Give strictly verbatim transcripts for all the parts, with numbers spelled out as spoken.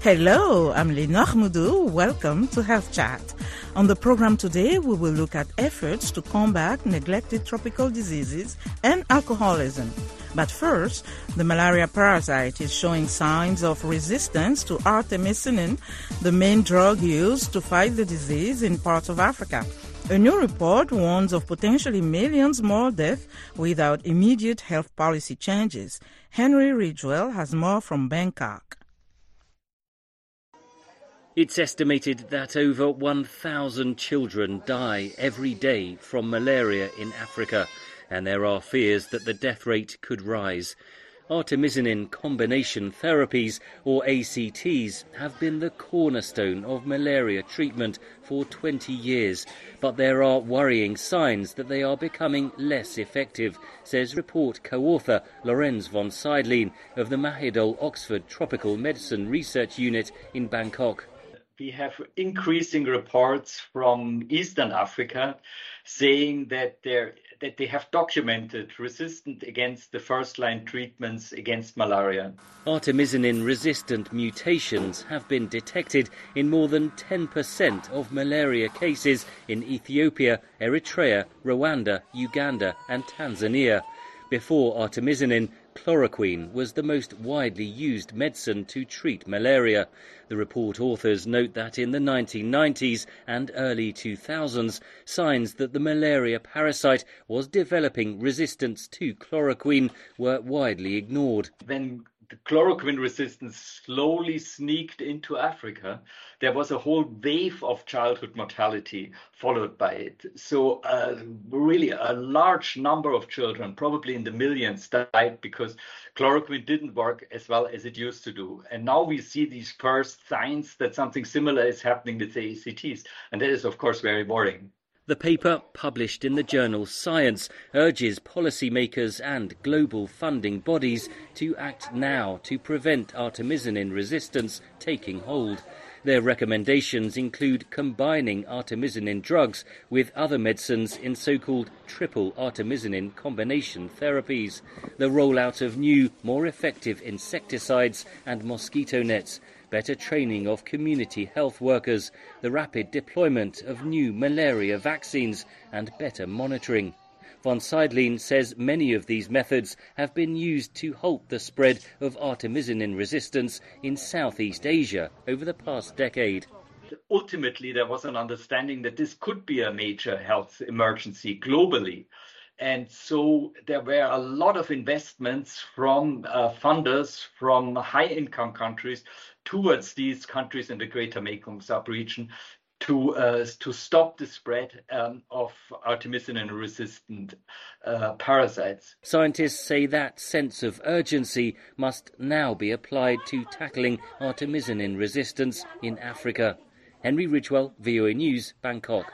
Hello, I'm Lenore Moudou. Welcome to Health Chat. On the program today, we will look at efforts to combat neglected tropical diseases and alcoholism. But first, the malaria parasite is showing signs of resistance to artemisinin, the main drug used to fight the disease in parts of Africa. A new report warns of potentially millions more deaths without immediate health policy changes. Henry Ridgwell has more from Bangkok. It's estimated that over one thousand children die every day from malaria in Africa, and there are fears that the death rate could rise. Artemisinin combination therapies, or A C Ts, have been the cornerstone of malaria treatment for twenty years, but there are worrying signs that they are becoming less effective, says report co-author Lorenz von Seidlin of the Mahidol Oxford Tropical Medicine Research Unit in Bangkok. We have increasing reports from Eastern Africa saying that, that they have documented resistance against the first-line treatments against malaria. Artemisinin-resistant mutations have been detected in more than ten percent of malaria cases in Ethiopia, Eritrea, Rwanda, Uganda and Tanzania. Before artemisinin, chloroquine was the most widely used medicine to treat malaria. The report authors note that in the nineteen nineties and early two thousands, signs that the malaria parasite was developing resistance to chloroquine were widely ignored. When the chloroquine resistance slowly sneaked into Africa, there was a whole wave of childhood mortality followed by it. So uh, really a large number of children, probably in the millions, died because chloroquine didn't work as well as it used to do. And now we see these first signs that something similar is happening with the A C Ts. And that is, of course, very worrying. The paper, published in the journal Science, urges policymakers and global funding bodies to act now to prevent artemisinin resistance taking hold. Their recommendations include combining artemisinin drugs with other medicines in so-called triple artemisinin combination therapies, the rollout of new, more effective insecticides and mosquito nets, better training of community health workers, the rapid deployment of new malaria vaccines and better monitoring. Von Seidlin says many of these methods have been used to halt the spread of artemisinin resistance in Southeast Asia over the past decade. Ultimately, there was an understanding that this could be a major health emergency globally. And so there were a lot of investments from uh, funders from high-income countries towards these countries in the Greater Mekong sub-region to uh, to stop the spread um, of artemisinin-resistant uh, parasites. Scientists say that sense of urgency must now be applied to tackling artemisinin resistance in Africa. Henry Ridgwell, V O A News, Bangkok.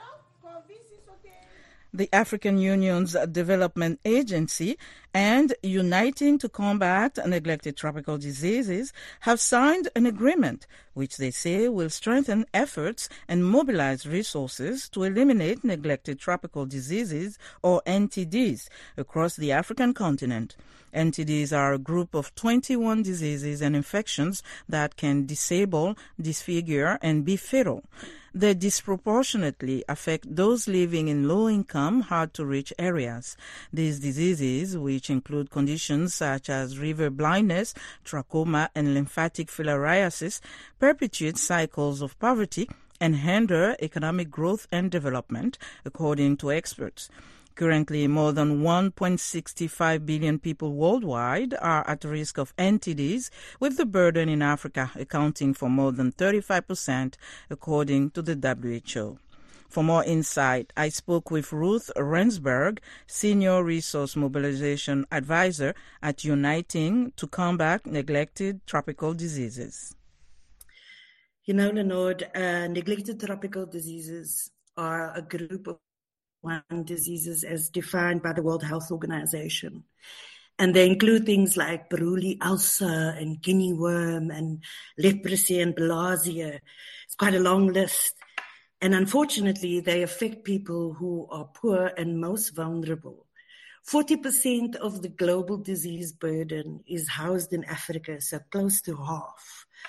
The African Union's Development Agency and Uniting to Combat Neglected Tropical Diseases have signed an agreement which they say will strengthen efforts and mobilize resources to eliminate neglected tropical diseases, or N T Ds, across the African continent. N T Ds are a group of twenty-one diseases and infections that can disable, disfigure, and be fatal. They disproportionately affect those living in low-income, hard-to-reach areas. These diseases, which include conditions such as river blindness, trachoma, and lymphatic filariasis, perpetuate cycles of poverty and hinder economic growth and development, according to experts. Currently, more than one point six five billion people worldwide are at risk of N T Ds, with the burden in Africa accounting for more than thirty-five percent, according to the W H O. For more insight, I spoke with Ruth Rensberg, Senior Resource Mobilization Advisor at Uniting to Combat Neglected Tropical Diseases. You know, Lenore, uh, neglected tropical diseases are a group of one diseases as defined by the World Health Organization. And they include things like Buruli ulcer and guinea worm and leprosy and bilharzia. It's quite a long list. And unfortunately, they affect people who are poor and most vulnerable. forty percent of the global disease burden is housed in Africa, so close to half.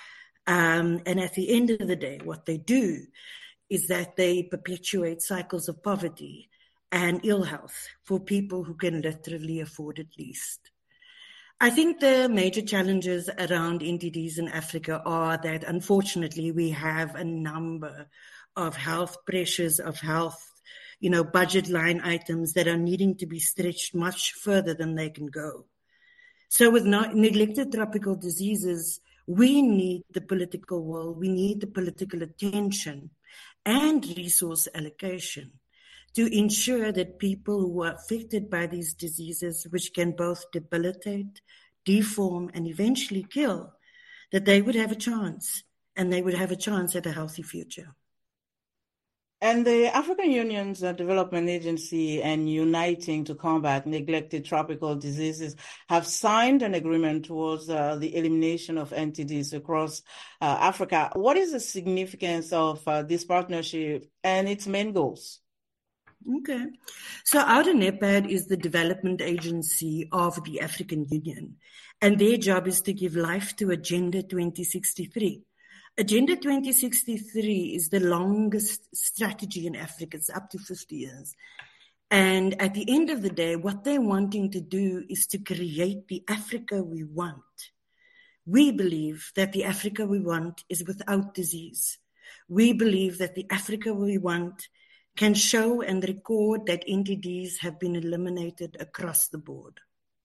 Um, and at the end of the day, what they do is that they perpetuate cycles of poverty and ill health for people who can literally afford it least. I think the major challenges around N T Ds in Africa are that, unfortunately, we have a number of health pressures, of health, you know, budget line items that are needing to be stretched much further than they can go. So with not neglected tropical diseases, we need the political will, we need the political attention and resource allocation to ensure that people who are affected by these diseases, which can both debilitate, deform, and eventually kill, that they would have a chance, and they would have a chance at a healthy future. And the African Union's uh, Development Agency and Uniting to Combat Neglected Tropical Diseases have signed an agreement towards uh, the elimination of N T Ds across uh, Africa. What is the significance of uh, this partnership and its main goals? Okay. So OUDA-NEPAD is the development agency of the African Union, and their job is to give life to Agenda twenty sixty-three. Agenda twenty sixty-three is the longest strategy in Africa. It's up to fifty years. And at the end of the day, what they're wanting to do is to create the Africa we want. We believe that the Africa we want is without disease. We believe that the Africa we want can show and record that N T Ds have been eliminated across the board.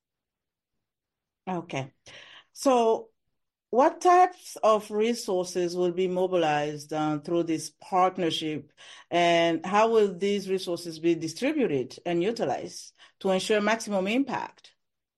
Okay. So what types of resources will be mobilized uh, through this partnership, and how will these resources be distributed and utilized to ensure maximum impact?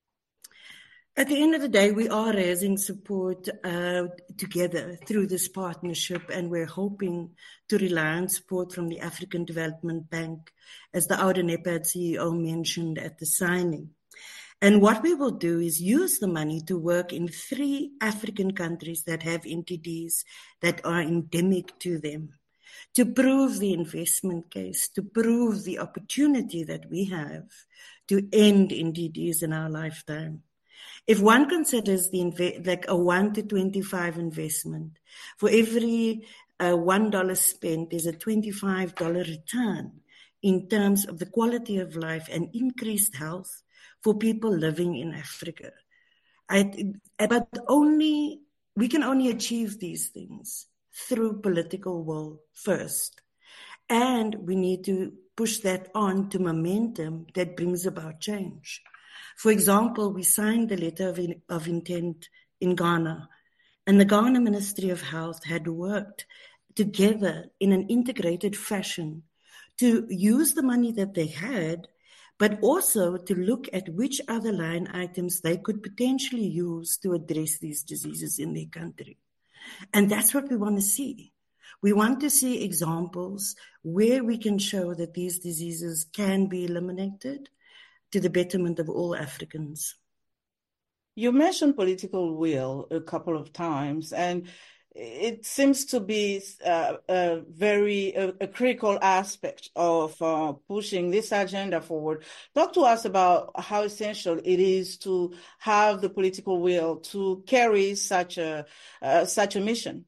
At the end of the day, we are raising support uh, together through this partnership, and we're hoping to rely on support from the African Development Bank, as the OUDA-NEPAD C E O mentioned at the signing. And what we will do is use the money to work in three African countries that have N T Ds that are endemic to them, to prove the investment case, to prove the opportunity that we have to end N T Ds in our lifetime. If one considers the inve- like a one to twenty-five investment, for every uh, one dollar spent, there's a twenty-five dollars return in terms of the quality of life and increased health for people living in Africa. I, but only we can only achieve these things through political will first. And we need to push that on to momentum that brings about change. For example, we signed the letter of, in, of intent in Ghana, and the Ghana Ministry of Health had worked together in an integrated fashion to use the money that they had, but also to look at which other line items they could potentially use to address these diseases in their country. And that's what we want to see. We want to see examples where we can show that these diseases can be eliminated to the betterment of all Africans. You mentioned political will a couple of times, and it seems to be uh, a very a, a critical aspect of uh, pushing this agenda forward. Talk to us about how essential it is to have the political will to carry such a uh, such a mission.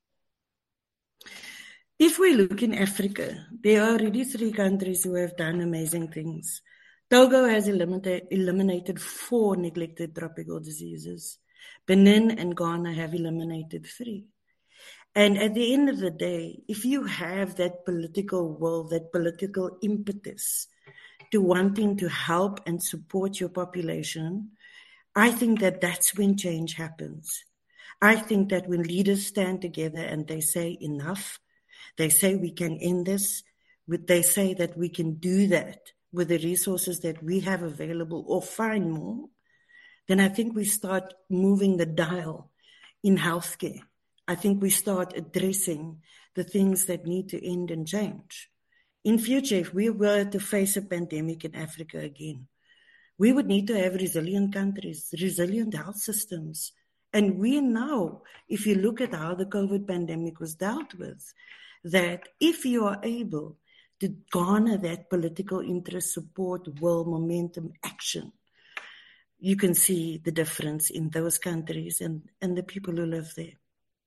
If we look in Africa, there are already three countries who have done amazing things. Togo has eliminated, eliminated four neglected tropical diseases. Benin and Ghana have eliminated three. And at the end of the day, if you have that political will, that political impetus to wanting to help and support your population, I think that that's when change happens. I think that when leaders stand together and they say enough, they say we can end this, they say that we can do that with the resources that we have available or find more, then I think we start moving the dial in healthcare. I think we start addressing the things that need to end and change. In future, if we were to face a pandemic in Africa again, we would need to have resilient countries, resilient health systems. And we know, if you look at how the COVID pandemic was dealt with, that if you are able to garner that political interest, support, will, momentum, action, you can see the difference in those countries and, and the people who live there.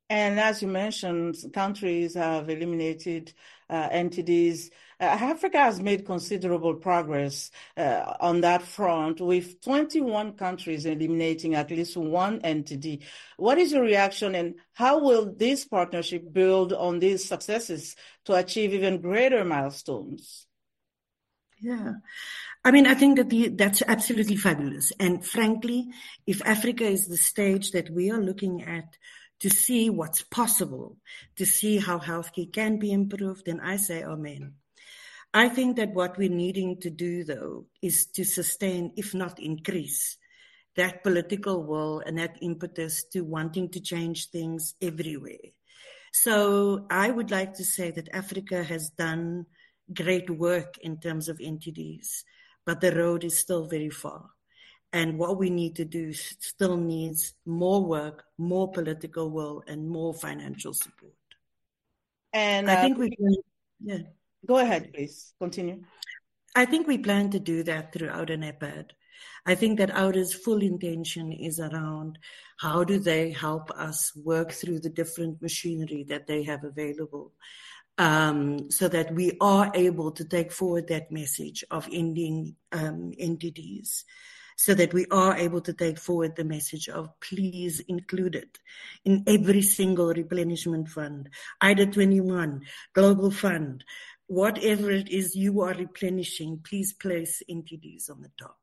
And as you mentioned, countries have eliminated uh, N T Ds. Uh, Africa has made considerable progress uh, on that front, with twenty-one countries eliminating at least one N T D. What is your reaction, and how will this partnership build on these successes to achieve even greater milestones? Yeah. I mean, I think that the, that's absolutely fabulous. And frankly, if Africa is the stage that we are looking at to see what's possible, to see how healthcare can be improved, then I say amen. I think that what we're needing to do, though, is to sustain, if not increase, that political will and that impetus to wanting to change things everywhere. So I would like to say that Africa has done great work in terms of N T Ds, but the road is still very far. And what we need to do still needs more work, more political will, and more financial support. And uh, I think we can, yeah. Go ahead, please. Continue. I think we plan to do that through Ouda NEPAD. I think that Ouda's full intention is around how do they help us work through the different machinery that they have available, um, so that we are able to take forward that message of ending um, N T Ds. So that we are able to take forward the message of please include it in every single replenishment fund, IDA twenty-one, Global Fund, whatever it is you are replenishing, please place N T Ds on the top.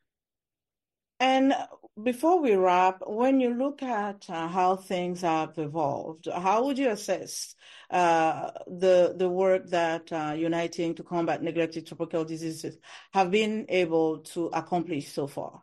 And before we wrap, when you look at uh, how things have evolved, how would you assess uh, the the work that uh, Uniting to Combat Neglected Tropical Diseases have been able to accomplish so far?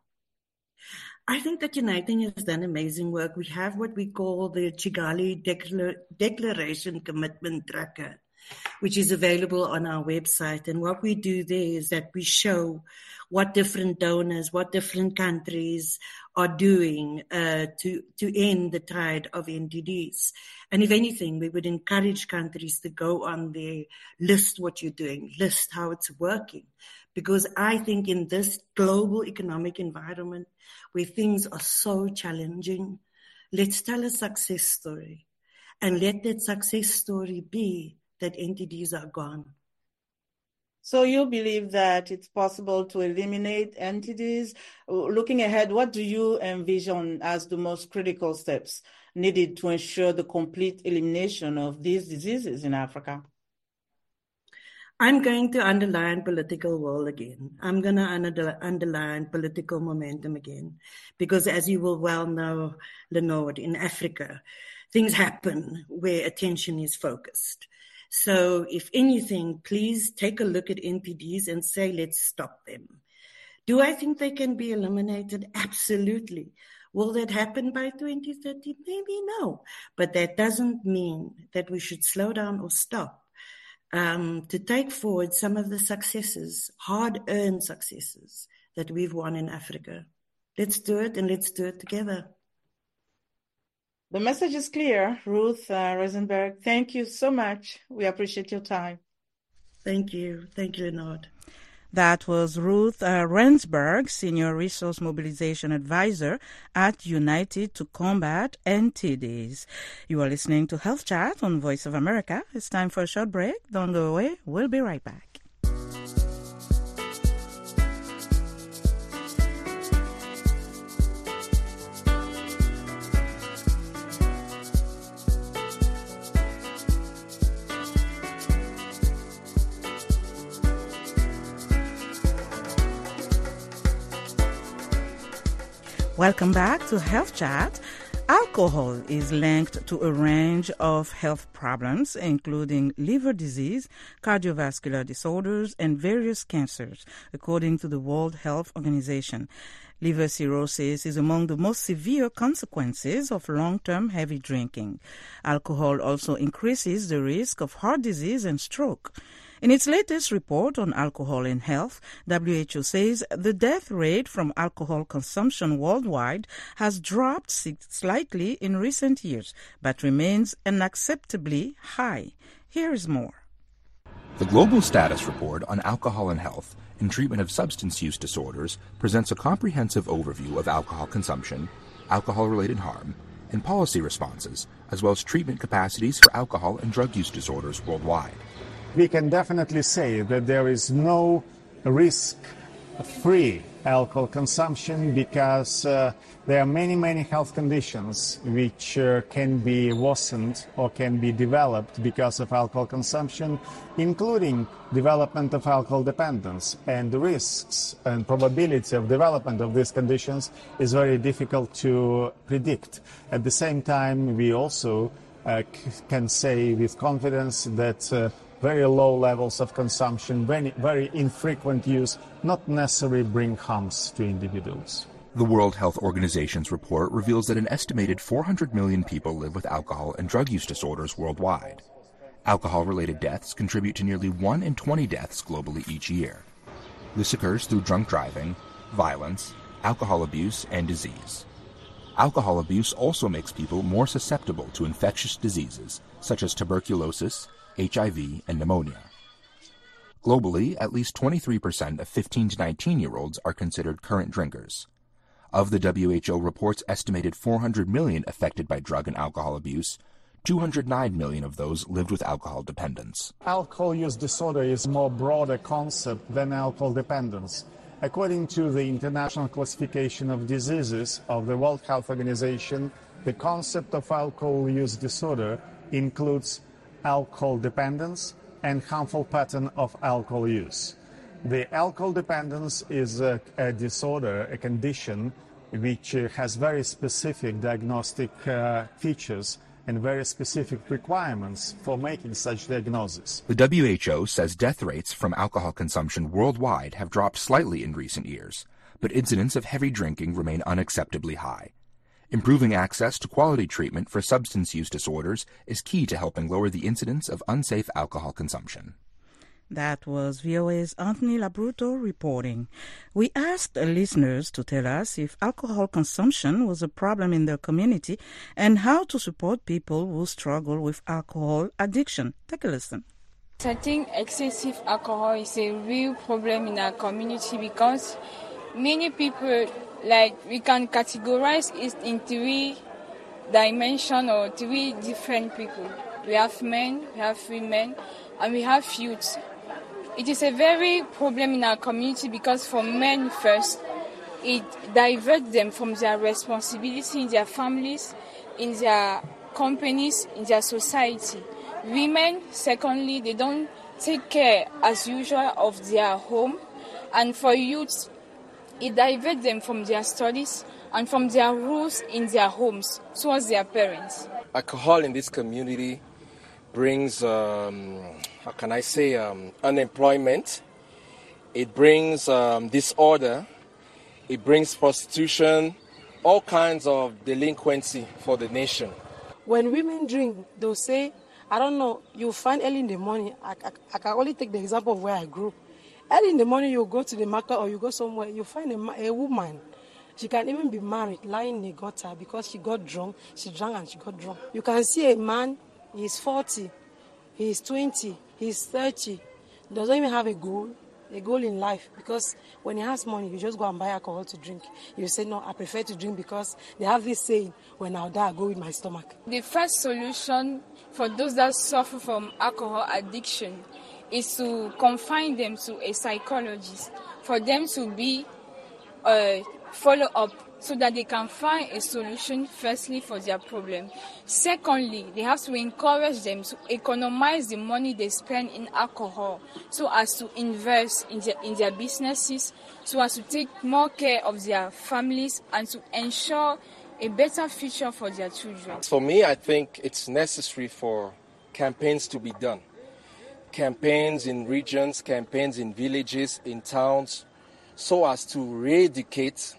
I think that Uniting has done amazing work. We have what we call the Kigali Declar- Declaration Commitment Tracker, which is available on our website. And what we do there is that we show what different donors, what different countries are doing uh, to, to end the tide of N T Ds. And if anything, we would encourage countries to go on there, list what you're doing, list how it's working. Because I think in this global economic environment where things are so challenging, let's tell a success story. And let that success story be that N T Ds are gone. So you believe that it's possible to eliminate N T Ds? Looking ahead, what do you envision as the most critical steps needed to ensure the complete elimination of these diseases in Africa? I'm going to underline political will again. I'm going to under, underline political momentum again. Because as you will well know, Lenord, in Africa, things happen where attention is focused. So if anything, please take a look at N T Ds and say, let's stop them. Do I think they can be eliminated? Absolutely. Will that happen by twenty thirty? Maybe no. But that doesn't mean that we should slow down or stop um, to take forward some of the successes, hard-earned successes that we've won in Africa. Let's do it, and let's do it together. The message is clear. Ruth uh, Rosenberg, thank you so much. We appreciate your time. Thank you. Thank you, Lenord. That was Ruth uh, Rensberg, Senior Resource Mobilization Advisor at United to Combat N T Ds. You are listening to Health Chat on Voice of America. It's time for a short break. Don't go away. We'll be right back. Welcome back to Health Chat. Alcohol is linked to a range of health problems, including liver disease, cardiovascular disorders, and various cancers, according to the World Health Organization. Liver cirrhosis is among the most severe consequences of long-term heavy drinking. Alcohol also increases the risk of heart disease and stroke. In its latest report on alcohol and health, W H O says the death rate from alcohol consumption worldwide has dropped slightly in recent years, but remains unacceptably high. Here is more. The Global Status Report on Alcohol and Health in Treatment of Substance Use Disorders presents a comprehensive overview of alcohol consumption, alcohol-related harm, and policy responses, as well as treatment capacities for alcohol and drug use disorders worldwide. We can definitely say that there is no risk-free alcohol consumption because uh, there are many, many health conditions which uh, can be worsened or can be developed because of alcohol consumption, including development of alcohol dependence. And the risks and probability of development of these conditions is very difficult to predict. At the same time, we also uh, can say with confidence that uh, very low levels of consumption, very, very infrequent use, not necessarily bring harms to individuals. The World Health Organization's report reveals that an estimated four hundred million people live with alcohol and drug use disorders worldwide. Alcohol-related deaths contribute to nearly one in twenty deaths globally each year. This occurs through drunk driving, violence, alcohol abuse, and disease. Alcohol abuse also makes people more susceptible to infectious diseases such as tuberculosis, H I V, and pneumonia. Globally, at least twenty-three percent of fifteen to nineteen-year-olds are considered current drinkers. Of the W H O report's estimated four hundred million affected by drug and alcohol abuse, two hundred nine million of those lived with alcohol dependence. Alcohol use disorder is a more broader concept than alcohol dependence. According to the International Classification of Diseases of the World Health Organization, the concept of alcohol use disorder includes alcohol dependence and harmful pattern of alcohol use. The alcohol dependence is a, a disorder, a condition which uh, has very specific diagnostic uh, features and very specific requirements for making such diagnosis. The W H O says death rates from alcohol consumption worldwide have dropped slightly in recent years, but incidents of heavy drinking remain unacceptably high. Improving access to quality treatment for substance use disorders is key to helping lower the incidence of unsafe alcohol consumption. That was V O A's Anthony Labruto reporting. We asked listeners to tell us if alcohol consumption was a problem in their community and how to support people who struggle with alcohol addiction. Take a listen. I think excessive alcohol is a real problem in our community because many people, like, we can categorize it in three dimensions or three different people. We have men, we have women, and we have youth. It is a very problem in our community because for men first, it diverts them from their responsibility in their families, in their companies, in their society. Women, secondly, they don't take care as usual of their home. And for youth, it diverts them from their studies and from their rules in their homes towards their parents. Alcohol in this community brings, um, how can I say, um, unemployment. It brings um, disorder. It brings prostitution, all kinds of delinquency for the nation. When women drink, they'll say, I don't know, you'll find early in the morning. I, I, I can only take the example of where I grew. Early in the morning, you go to the market or you go somewhere, you find a, a woman. She can even be married, lying in the gutter because she got drunk. She drank and she got drunk. You can see a man, he's forty, he's twenty, he's thirty, doesn't even have a goal, a goal in life, because when he has money, you just go and buy alcohol to drink. You say, no, I prefer to drink because they have this saying, when I'll die, I go with my stomach. The first solution for those that suffer from alcohol addiction is to confine them to a psychologist, for them to be uh, follow up so that they can find a solution, firstly, for their problem. Secondly, they have to encourage them to economize the money they spend in alcohol so as to invest in their, in their businesses, so as to take more care of their families and to ensure a better future for their children. For me, I think it's necessary for campaigns to be done. Campaigns in regions, campaigns in villages, in towns, so as to re-educate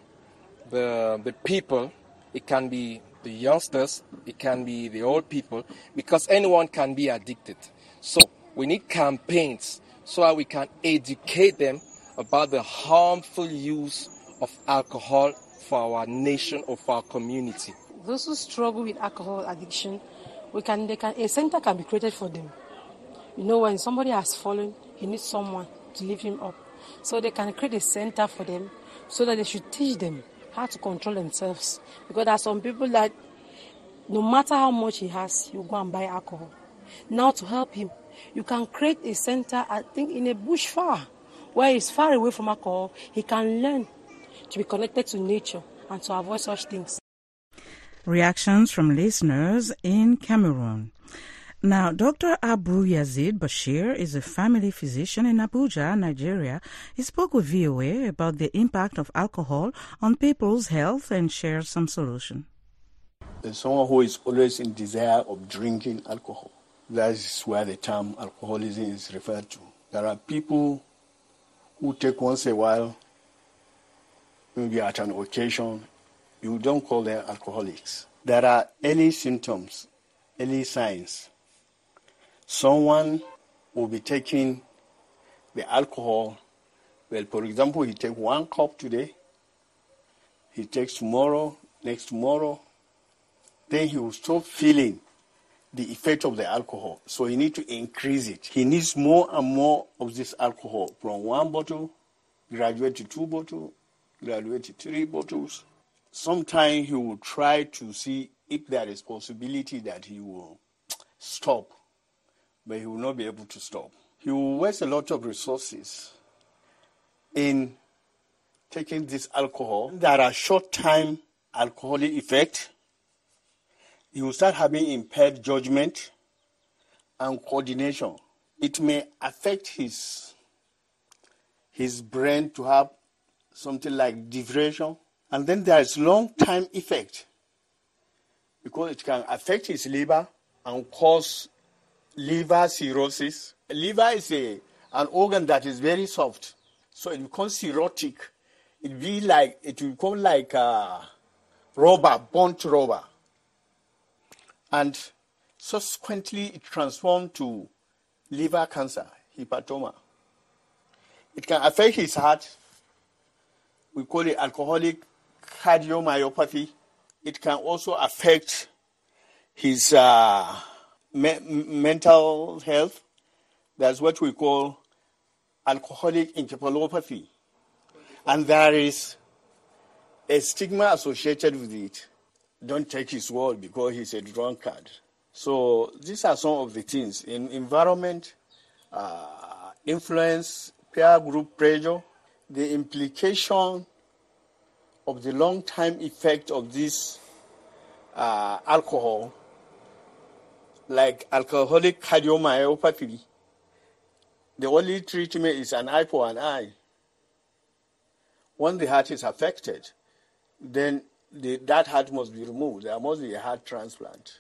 the, the people. It can be the youngsters, it can be the old people, because anyone can be addicted. So we need campaigns so that we can educate them about the harmful use of alcohol for our nation or for our community. Those who struggle with alcohol addiction, we can, they can, a center can be created for them. You know, when somebody has fallen, he needs someone to lift him up. So they can create a center for them so that they should teach them how to control themselves. Because there are some people that no matter how much he has, you go and buy alcohol. Now to help him, you can create a center, I think, in a bush far, where he's far away from alcohol. He can learn to be connected to nature and to avoid such things. Reactions from listeners in Cameroon. Now, Doctor Abu Yazid Bashir is a family physician in Abuja, Nigeria. He spoke with V O A about the impact of alcohol on people's health and shared some solution. There's someone who is always in desire of drinking alcohol. That is where the term alcoholism is referred to. There are people who take once a while, maybe at an occasion. You don't call them alcoholics. There are early symptoms, early signs. Someone will be taking the alcohol. Well, for example, he takes one cup today. He takes tomorrow, next tomorrow. Then he will stop feeling the effect of the alcohol. So he needs to increase it. He needs more and more of this alcohol. From one bottle, graduate to two bottles, graduate to three bottles. Sometimes he will try to see if there is possibility that he will stop, but he will not be able to stop. He will waste a lot of resources in taking this alcohol. There are short-time alcoholic effects. He will start having impaired judgment and coordination. It may affect his, his brain to have something like depression. And then there is long-time effect because it can affect his liver and cause liver cirrhosis. Liver is a, an organ that is very soft, so it becomes cirrhotic. It be like it will become like a rubber, burnt rubber, and subsequently it transforms to liver cancer, hepatoma. It can affect his heart. We call it alcoholic cardiomyopathy. It can also affect his uh, me- mental health. That's what we call alcoholic encephalopathy. And there is a stigma associated with it. Don't take his word because he's a drunkard. So these are some of the things. In environment, uh, influence, peer group pressure, the implication of the long-time effect of this uh, alcohol, like alcoholic cardiomyopathy, the only treatment is an eye for an eye. When the heart is affected, then the, that heart must be removed. There must be a heart transplant.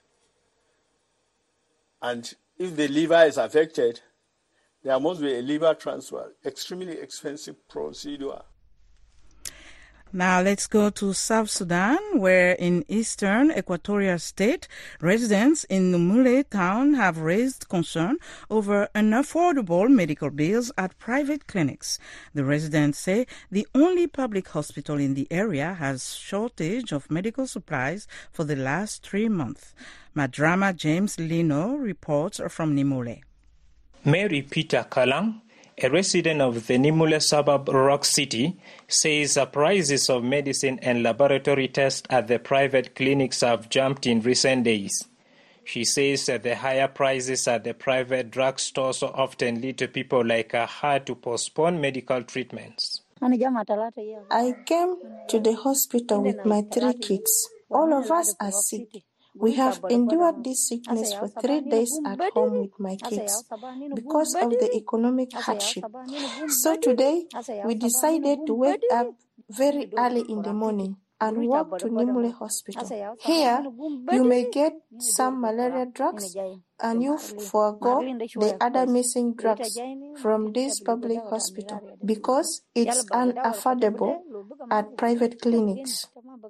And if the liver is affected, there must be a liver transplant. Extremely expensive procedure. Now let's go to South Sudan, where in eastern Equatorial State, residents in Numule town have raised concern over unaffordable medical bills at private clinics. The residents say the only public hospital in the area has shortage of medical supplies for the last three months. Madrama James Lino reports from Nimule. Mary Peter Kalang, a resident of the Nimule suburb Rock City, says the prices of medicine and laboratory tests at the private clinics have jumped in recent days. She says that the higher prices at the private drugstores often lead to people like her to postpone medical treatments. I came to the hospital with my three kids. All of us are sick. We have endured this sickness for three days at home with my kids because of the economic hardship. So today, we decided to wake up very early in the morning and walk to Nimule Hospital. Here, you may get some malaria drugs and you forego the other missing drugs from this public hospital because it's unaffordable at private clinics.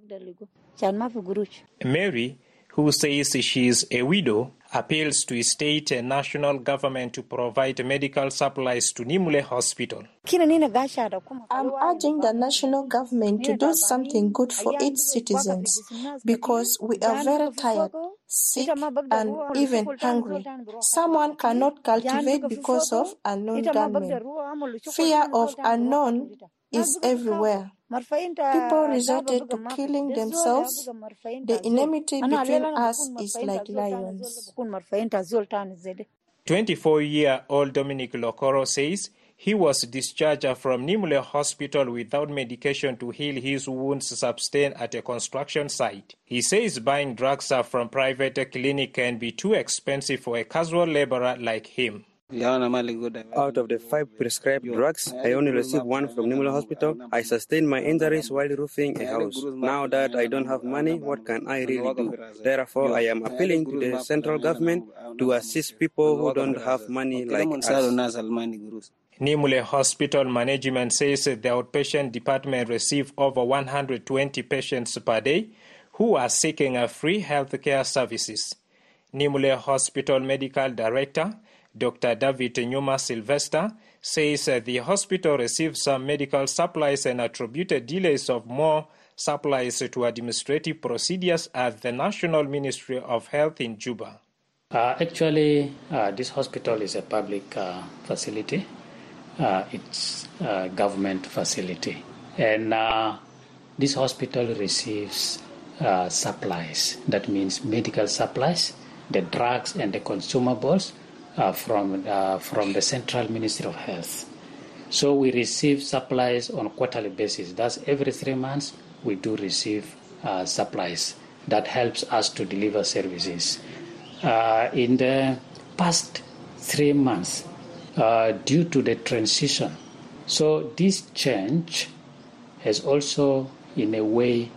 Mary, who says she is a widow, appeals to state and national government to provide medical supplies to Nimule Hospital. I'm urging the national government to do something good for its citizens because we are very tired, sick, and even hungry. Someone cannot cultivate because of unknown gunmen. Fear of unknown is everywhere. People resorted to killing themselves. The enmity between us is like lions. twenty-four-year-old Dominic Lokoro says he was discharged from Nimule Hospital without medication to heal his wounds sustained at a construction site. He says buying drugs from private clinic can be too expensive for a casual laborer like him. Out of the five prescribed drugs, I only received one from Nimule Hospital. I sustained my injuries while roofing a house. Now that I don't have money, what can I really do? Therefore, I am appealing to the central government to assist people who don't have money like us. Nimule Hospital management says the outpatient department receives over one hundred twenty patients per day who are seeking free health care services. Nimule Hospital Medical Director Doctor David Nyuma Sylvester says uh, the hospital received some medical supplies and attributed delays of more supplies to administrative procedures at the National Ministry of Health in Juba. Uh, actually, uh, this hospital is a public uh, facility. Uh, it's a government facility. And uh, this hospital receives uh, supplies. That means medical supplies, the drugs and the consumables, Uh, from uh, from the Central Ministry of Health. So we receive supplies on a quarterly basis. That's every three months we do receive uh, supplies. That helps us to deliver services. Uh, in the past three months, uh, due to the transition, so this change has also, in a way,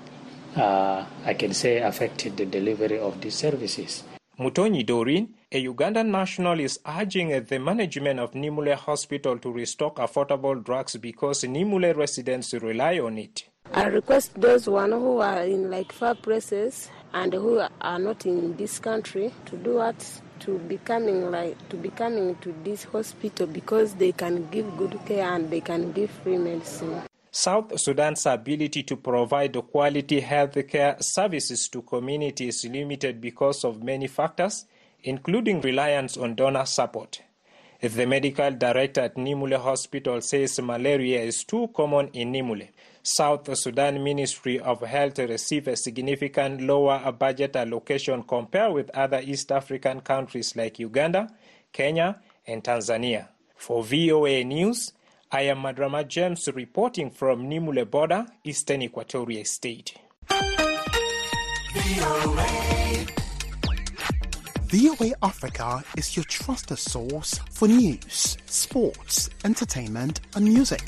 uh, I can say, affected the delivery of these services. Mutonyi Doreen, a Ugandan national, is urging the management of Nimule Hospital to restock affordable drugs because Nimule residents rely on it. I request those one who are in like far places and who are not in this country to do what to be coming like to be coming to this hospital because they can give good care and they can give free medicine. South Sudan's ability to provide quality health care services to communities is limited because of many factors, including reliance on donor support. The medical director at Nimule Hospital says malaria is too common in Nimule. South Sudan Ministry of Health receives a significant lower budget allocation compared with other East African countries like Uganda, Kenya, and Tanzania. For V O A News, I am Madrama James reporting from Nimule border, Eastern Equatoria State. V O A Africa is your trusted source for news, sports, entertainment, and music.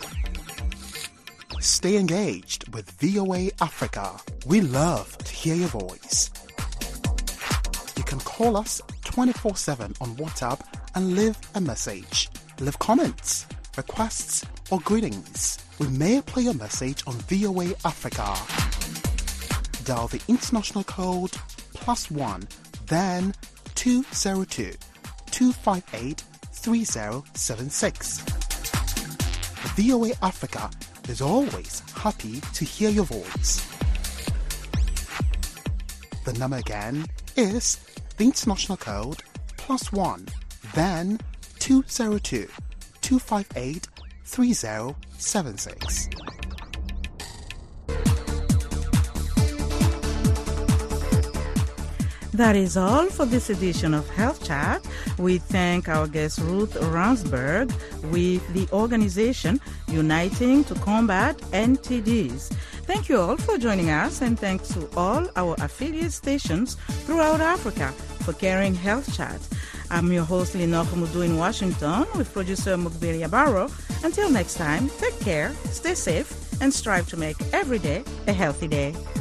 Stay engaged with V O A Africa. We love to hear your voice. You can call us twenty-four seven on WhatsApp and leave a message. Leave comments, requests, or greetings. We may play your message on V O A Africa. Dial the international code plus one, then two zero two, two five eight, three zero seven six. V O A Africa is always happy to hear your voice. The number again is the international code plus one, then two zero two, two five eight, three zero seven six. That is all for this edition of Health Chat. We thank our guest Ruth Ransberg with the organization Uniting to Combat N T Ds. Thank you all for joining us, and thanks to all our affiliate stations throughout Africa for carrying Health Chat. I'm your host, Lenore Mudu in Washington, with producer Mukbiri Abaro. Until next time, take care, stay safe, and strive to make every day a healthy day.